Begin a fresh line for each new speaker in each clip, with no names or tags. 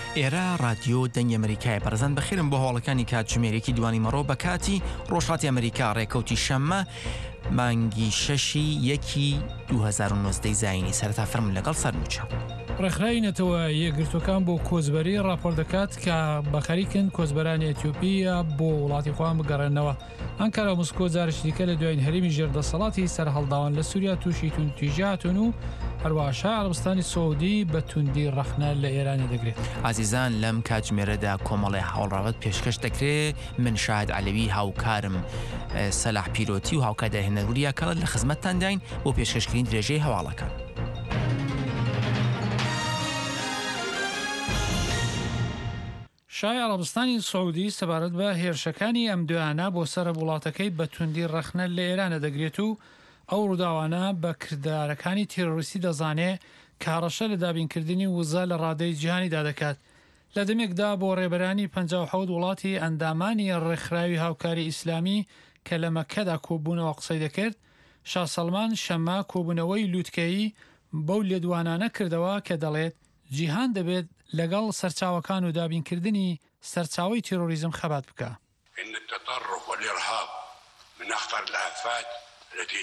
ئێرە رادیۆ دەنگی ئەمریکای بەرزان بەخێرم بۆ هەواڵەکانی کاتژمێرێکی دوانی مەڕۆ بە کاتی ڕۆژهاتی ئەمریکا ڕێکەوتی شەممە مانگی 6/1/2019 زاینی سەرەتا فەرمون لەگەڵ سەرنووچە.
ڕێکخراینەتەوە یەکگرتوەکان بۆ کۆچبەری راپۆر دەکات کە بەخەریکن کۆچبەرانی ئەتیۆپیا بۆ وڵاتی خۆیان بگەڕێنەوە. ئەنکارا موسکۆ جارێکی دیکە لە دوای هەرێمی ژێردەسەڵاتی سەرهەڵداوان لە سووریا تووشی توندتیژاتون و هەروەها شای عەرەبستانی سەعودی بە توندی ڕەخنە لە ئێرانی دەگرێت.
ئازیزان لەم کاتژمێرەدا کۆمەڵی هاوڵڕاوەت پێشکەش دەکرێت من شاهد عەلەوی هاوکارم سەلاح پیرۆتی و هاوکار داهێنەروریە کەڵت لە خزمەتتان داین بۆ پێشکەشکردنی درێژەی هەواڵەکان.
شای عەرەبستانی سەعودی سەبارەت بە هێرشەکانی ئەم دوایانە بۆ سەر وڵاتەکەی بە توندی ڕەخنە لە ئێرانە دەگرێت و ئەو ڕووداوانە بە کردارەکانی تێرۆریستی دەزانێت کە هەڕەشە لە دابینکردنی وزە لە ڕادەی جیهانیدا دەکات. لە دەمێکدا بۆ ڕێبەرانی 57 وڵاتی ئەندامانی ڕێکخراوی هاوکاری ئیسلامی کە لە مەککەدا کۆبوونەوە قسەی دەکرد، شا سەلمان شەممە کۆبوونەوەی لووتکەیی بەو لێدوانانە کردەوە کە دەڵێت جیهان دەبێت لەگەڵ سەرچاوەکان و دابینکردنی سەرچاوی تێرۆریزم خەبات بکە.
إن التطرف والإرهاب من أخطر الآفات التي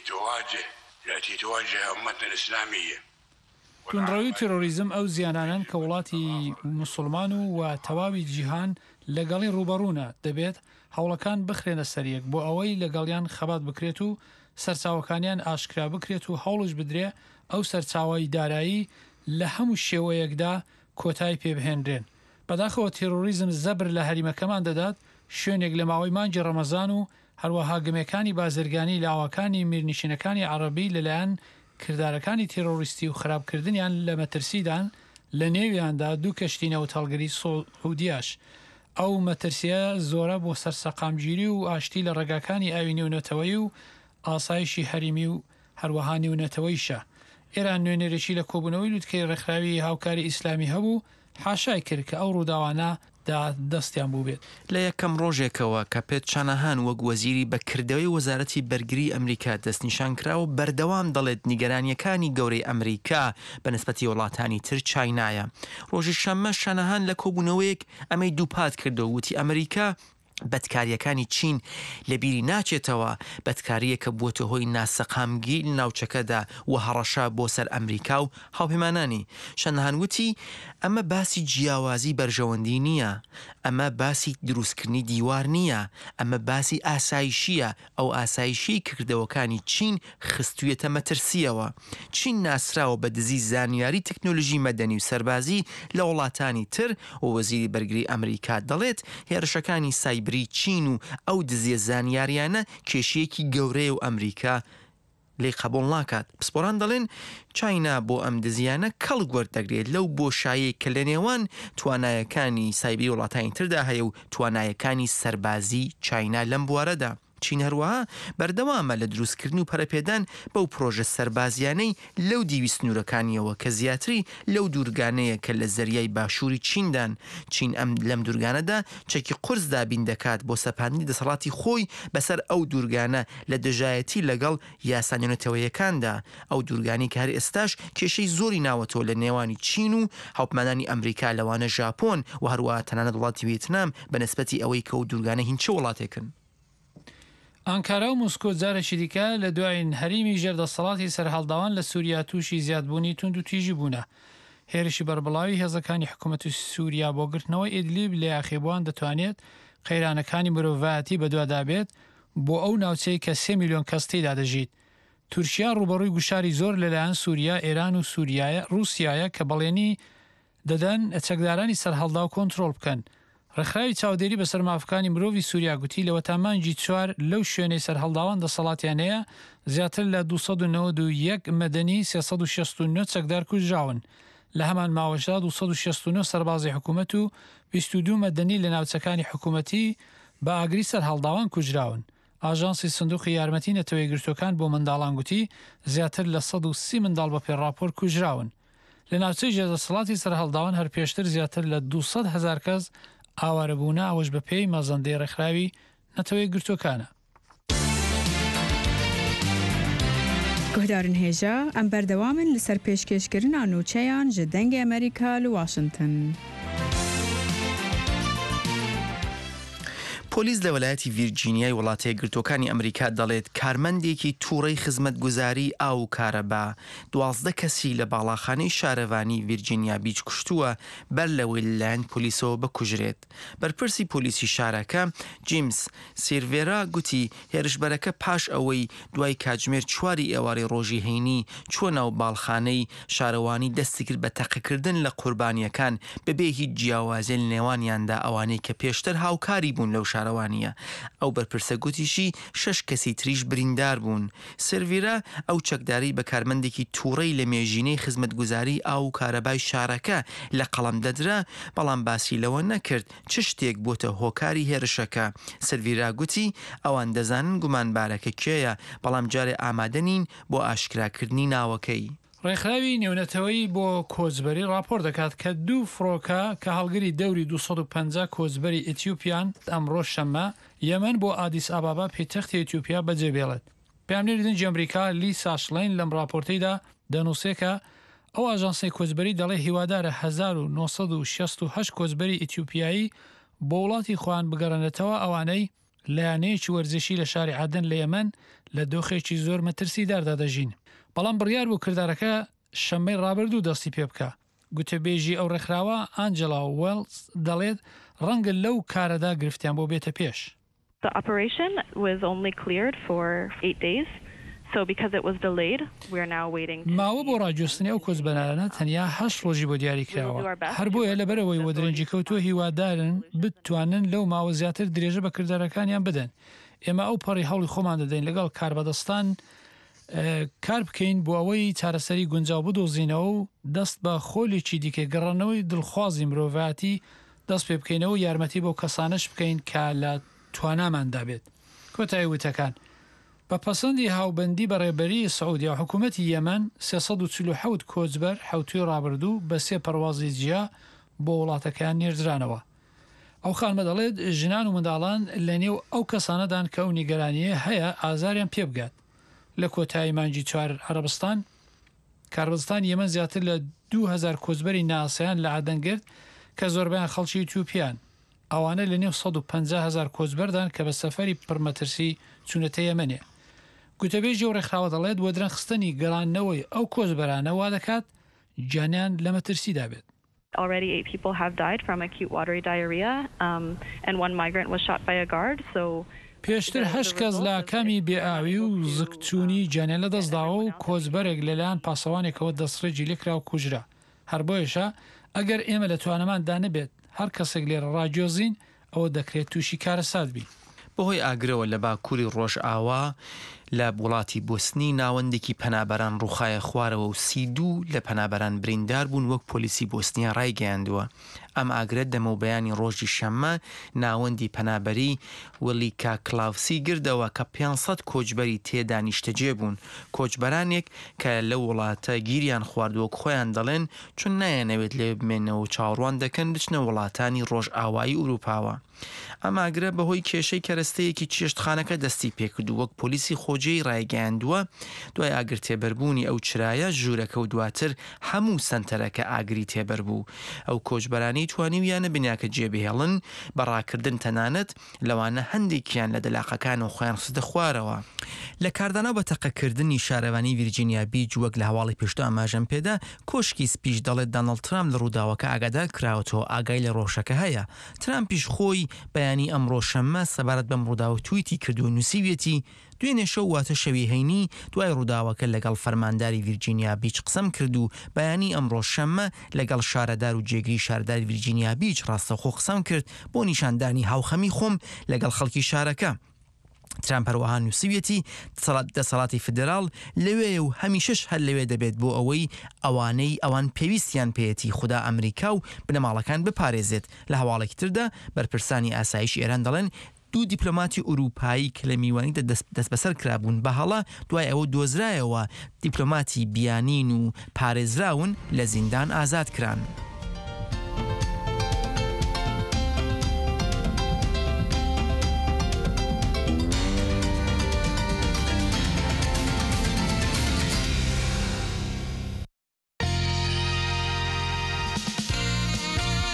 تواجه أمتنا الإسلامية.
تونڕەوی تێرۆریزم ئەو زیانانن کە وڵاتی موسڵمان و تەواوی جیهان لەگەڵی ڕوبەڕوونە دەبێت هەوڵەکان بخرێنە سەریەک بۆ ئەوەی لەگەڵیان خەبات بکرێت و سەرچاوەکانیان ئاشکرا بکرێت و هەوڵش بدرێ ئەو سەرچاوی دارایی لە هەموو شێوەیەکدا کۆتای پێبهێنرێن. بەداخەوە تێرۆریزم زەبر لە هەریمەکەمان دەدات شوێنێک لە ماوەی مانگی ڕەمەزان و هەروەها گمەکانی بازرگانی لاواکانی میرنشینەکانی عەرەبی لەلایەن کردارەکانی تێرۆریستی و خراپکردنیان لە مەترسیدان لە نێویاندا دوو کەشتی نەوتەڵگەری سەعودیاش. ئەو مەترسیە زۆرە بۆ سەرسەقامگیری و ئاشتی لە ڕێگاکانی ئاوی نێونەتەوەی و ئاسایشی هەریمی و هەروەها نێونەتەوەیشە. ئێران نوێنێرێکی لە کۆبوونەوەی لووتکەی ڕێکخراوی هاوکاری ئیسلامی هەبوو حاشای کرد کە ئەو ڕووداوانە دەستیان بوو بێت.
لە یەکەم ڕۆژێکەوە کە پێت چانەهان وەک وەزیری بەکردەوەی وەزارەتی بەرگری ئەمریکا دەستنیشان کراوە بەردەوام دەڵێت نیگەرانیەکانی گەورەی ئەمریکا بەنسبەتی وڵاتانی تر چاینایە. ڕۆژی شەممە شانەهان لە کۆبوونەوەیەک ئەمەی دووپات کردەوە وتی ئەمریکا بەدکاریەکانی چین لە بیری ناچێتەوە بەدکاریەکە بووەتە هۆی ناسەقامگی ناوچەکەدا و هەڕەشە بۆ سەر ئەمریکا و هاوپەیمانانی. شەنەهان وتی ئەمە باسی جیاوازی بەرژەوەندی نییە، ئەمە باسی دروستکردنی دیوار نییە، ئەمە باسی ئاسایشیە. ئەو ئاسایشی کردەوەکانی چین خستوویەتە مەترسیەوە. چین ناسراوە بە دزی زانیاری تەکنۆلۆژی مەدەنی و سەربازی لە وڵاتانی تر و وەزیری بەرگری ئەمریکا دەڵێت هێرشەکانی سایبری چین و ئەو دزیە زانیاریانە کێشەیەکی گەورەیە و ئەمریکا لی قبول ناکات. پسپۆران دەڵێن چاینا بۆ ئەم دزیانە کەڵ گوەردەگرێت لەو بۆشایەی کە لە نێوان توانایەکانی سایبری وڵاتانی تردا هەیە و توانایەکانی سەربازی چاینا لەم بوارەدا. چین هەروەها بەردەوامە لە دروستکردن و پەرەپێدان بەو پرۆژە سەربازیانەی لەو دیوی سنوورەکانیەوە کە زیاتری لەو دوورگانەیە کە لە زەریای باشووری چیندان. چین ئەم لەم دوورگانەدا چەکی قورس دابین دەکات بۆ سەپاندنی دەسەڵاتی خۆی بەسەر ئەو دوورگانە لە دژایەتی لەگەڵ یاسانیۆنەتەوەیەکاندا. ئەو دوورگانی کە هەر ئێستاش کێشەی زۆری ناوەتەوە لە نێوانی چین و هاوپەیمانانی ئەمریکا لەوانە ژاپۆن و هەروەها تەنانەت وڵاتی ڤێتنام بەنسبەتی ئەوەی کە ئەو دوورگانە هینچە وڵاتێکن.
ئەنکارا و موسکۆ جارێکی دیکە لە دوایین هەریمی ژێردەسەڵاتی سەرهەڵداوان لە سووریا تووشی زیادبوونی تونند و تیژی بوونە. هێرشی بەربڵاوی هێزەکانی حکوومەتی سووریا بۆ گرتنەوەی ئیدلیب لە یاخیبوان دەتوانێت قەیرانەکانی مرۆڤایەتی بەدوادابێت بۆ ئەو ناوچەی کە 3 میلیۆن کەس تێدا دەژیت. تورکیا ڕوبەڕووی گوشاری زۆر لەلایەن سووریا، ئێران و رووسایە کە بەڵێنی دەدەن چەکدارانی سەرهەڵدا و کۆنتڕۆڵ بکەن. ڕێکخراوی چاودێری بەسەر مافەکانی مرۆڤی سووریا گوتی لەوە تا مانگی 4 لەو شوێنەی سەرهەڵداوان دەسەڵاتیان هەیە زیاتر لە 291 مەدەنی 369 چەکدار کوژراون. لە هەمان ماوەشدا 269 سەربازی حکوومەت و 22 مەدەنی لە ناوچەکانی حکوومەتی بە ئاگری سەرهەڵداوان کوژراون. ئاژانسی سندوقی یارمەتی نەتەوەی گرتوەکان بۆ منداڵان گوتی زیاتر لە 130 منداڵ بە پێڕاپۆر کوژراون. لە ناوچەی ژێردەسەڵاتی سەرهەڵداوان هەر پێشتر زیاتر لە 200,000 کەس ئاوارەبوونا ئەوەش بە پێی مەزەندەی ڕێکخراوی نەتەوەی گرتوەکانە.
گهدارن هێژە ئەم بەردەوامن لەسەر پێشکەشکردنا نووچەیان ji dengê Amerîka li Washington.
پۆلیس لە وەلایەتی ڤیرجینیای وڵاتە یەکگرتووەکانی ئەمریکا دەڵێت کارمەندێکی تووڕەی خزمەتگوزاری ئاو و کارەبا 12 کەسی لە باڵاخانەی شارەوانی ڤیرجینیا بیچ کوشتووە بەر لەوەی لەلایەن پۆلیسەوە بکوژرێت. بەرپرسی پۆلیسی شارەکە جیمس سیرڤێرا گوتی هێرشبەرەکە پاش ئەوەی دوای کاتژمێر 4 ئێواری ڕۆژی هەینی چوە ناو باڵخانەی شارەوانی دەستی کرد بە تەقیکردن لە قوربانیەکان بەبێ هیچ جیاوازیە لە نێوانیاندا ئەوانەی کە پێشتر هاوکاری بوون لەو شارەوانیە. ئەو بەرپرسە گوتیشی 6 کەسی تریش بریندار بوون. سرڤیرا ئەو چەکداری بە کارمەندێکی تووڕەی لە مێژینەی خزمەتگوزاری ئاو و کارەبای شارەکە لە قەڵەم دەدرا، بەڵام باسی لەوە نەکرد چ شتێک بۆتە هۆکاری هێرشەکە. سرڤیرا گوتی ئەوان دەزانن گومانبارەکە کێیە، بەڵام جارێ ئامادە نین بۆ ئاشکراکردنی ناوەکەی.
ڕێکخراوی نێونەتەوەی بۆ کۆچبەری راپۆر دەکات کە 2 فڕۆکە کە هەڵگری دەوری 250 کۆچبەری ئێتیوپیان ئەمڕۆ شەممە یەمەن بۆ ئادیس ئابابا پێتەختی ئێتیوپیا بەجێبێڵێت. پامنێری دەنجی ئەمریکا لی ساشڵین لەم راپۆرتەیدا دەنووسێکە ئەو ئاژانسەی کۆچبەری دەڵێ هیوادارە 1968 کۆچبەری ئێتیوپیایی بۆ وڵاتی خۆیان بگەڕێنێتەوە، ئەوانەی لایەنەیەکی وەرزشی لە شاری عەدن لە یەمەن لە دۆخێکی زۆر مەترسیداردا دەژین. بەڵام بڕیار بوو کردارەکە شەممەی ڕابردوو دەستی پێ بکە. گوتەبێژی ئەو ڕێکخراوە ئانجلا وێلز دەڵێت ڕەنگە لەو کارەدا گرفتیان بۆ بێتە پێش.
The operation was only cleared for 8 days. So because it was delayed, we are now waiting.
ماوە بۆ ڕاجۆستنی ئەو کۆچبەرانە تەنیا 8 ڕۆژی بۆ دیاری کراوە. هەر بۆیە لەبەرەوەی وەدرەنجی کەوتووە هیوادارن بتوانن لەو ماوە زیاتر درێژە بە کردارەکانیان بدەن. ئێمە ئەو پەڕی هەوڵی خۆمان دەدەین لەگەڵ کاربەدەستان کار بکەین بۆ ئەوەی چارەسەری گونجاو بدۆزینەوە و دەست بە خۆلێکی دیکە گەڕانەوەی دڵخوازی مرۆڤاتی دەست پێ بکەینەوە یارمەتی بۆ کەسانش بکەین کە لە تواناماندا بێت. کۆتایی وتەکان بە پەسەندی هاوبەندی بەڕێبەری سعودیا و حکوومەتی یەمەن 347 کۆچبەر حوتوی ڕابردوو بە 3 پەروازی جیا بۆ وڵاتەکان نێردرانەوە. ئەو خانمە دەڵێت ژنان و منداڵان لە نێو ئەو کەسانەدان کە ئەو نیگەرانیە هەیە ئازاریان پێ بگات. لە کۆتایی مانگی 4 عەرەبستان کاربستان یەمەن زیاتر لە 2000 کۆچبەری ناسیان لە عەدەن گرت کە زۆربیان خەڵکی ئێتیوپیان. ئەوانە لە نێو 150,000 کۆچبەردان کە بە سەفەری پڕمەترسی چوونەتە یەمەنێ. گوتەبێژی ئەو ڕێکخراوە دەڵێت بۆ درەنخستنی گەڕانەوەی ئەو کۆچبەرانە وا دەکات جانیان لە مەترسیدا بێت.
Already 8 people have died from acute watery diarrhea, and 1 migrant was shot by a guard. So
پێشتر 8 کەس لە کامی بێئاوی و زگچوونی جانیان لە دەستداوە و کۆچبەرێک لەلایەن پاسەوانێکەوە دەستڕێجی لێکرا و کوژرا. هەر بۆیەشە ئەگەر ئێمە لە توانەماندا نەبێت هەر کەسێک لێرە ڕاجۆزین ئەوە دەکرێت تووشی کارەسات بین.
بەهۆی ئاگرەوە لە باکووری ڕۆژئاوا لە وڵاتی بوسنی ناوەندێکی پەنابەران ڕووخایە خوارەوە و 32 لە پەنابەران بریندار بوون وەک پۆلیسی بوسنیا ڕایگەیاندووە. ئەم ئاگرێت دەمە و بەیانی ڕۆژی شەممە ناوەندی پەنابەری وەلیکا کلااوسی گردەوە کە 500 کۆچبەری تێدا نیشتەجێ بوون. کۆچبەرانێک کە لە وڵاتە گیریان خواردووە خۆیان دەڵێن چون نایەنەوێت لێ بمێنەوە و چاوەڕوان دەکەن بچنە وڵاتانی ڕۆژئاوایی ئوروپاوە. ئەم ئاگرە بەهۆی کێشەی کەرەستەیەکی چێشتخانەکە دەستی پێکرد و وەک پۆلیسی خۆجێی ڕایگەیاندووە دوای ئاگر تێبەربوونی ئەو چرایە ژوورەکە و دواتر هەموو سنتەرەکە ئاگری تێبەر بوو. ئەو کۆچبەرانی توانیویانە بنیاکە جێبهێڵن بەڕاکردن تەنانەت لەوانە هەندێکیان لە دەلاقەکان و خۆیان سودە خوارەوە. لە کاردانەوە بە تەقەکردنی شارەوانی ڤیرجینیا بیچ وەک لە هەواڵی پێشتو ئاماژەم پێدا کۆشکی سپیش دەڵێت دۆناڵد ترامپ لە ڕووداوەکە ئاگادار کراوەتەوە ئاگای لە ڕۆژەکە هەیە. ترامپیش خۆی بەیانی ئەمڕۆ شەممە سەبارەت بەم ڕووداوە تویتی کرد و نووسیوێتی دوێنێ شەو واتە شەوی هەینی دوای ڕووداوەکە لەگەڵ فەرمانداری ڤیرجینیا بیچ قسەم کرد و بەیانی ئەمڕۆ شەممە لەگەڵ شارەدار و جێگری شارداری ڤیرجینیا بیچ ڕاستەخۆ قسەم کرد بۆ نیشاندانی هاوخەمی خۆم لەگەڵ خەڵکی شارەکە. ترامپ هەروەها نووسیوێتی دەسەڵاتی فدراڵ لەوێ و هەمیشەش هەر لەوێ دەبێت بۆ ئەوەی ئەوان پێویستیان پێیەتی خوددا ئەمریکا و بنەماڵەکان بپارێزێت. لە هەواڵێکی تردا بەرپرسانی ئاسایش ئێران دەڵێن 2 دیپلۆماتی ئوروپایی کە لە میوانیدا دەست بەسەر کرابوون بەهەڵە دوای ئەوە دۆزرایەوە دیپلۆماتی بیانین و پارێزراون لە زیندان ئازاد کران.